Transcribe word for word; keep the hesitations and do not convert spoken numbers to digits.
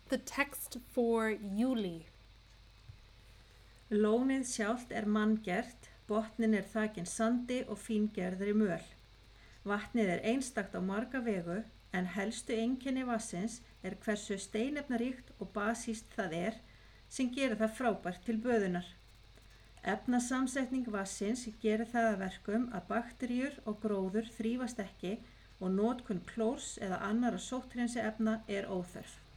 The text for Júlí. Lónið sjálft er manngert, botninn er þakinn sandi og fíngerðri möl. Vatnið er einstakt á marga vegu, en helstu einkenni vatnsins er hversu steinefnaríkt og basískt það er, sem gerir það frábært til böðunar. Efnasamsetning vatnsins gerir það að verkum að bakteríur og gróður þrífast ekki og notkun klórs eða annarra sótthreinsiefna er óþörf.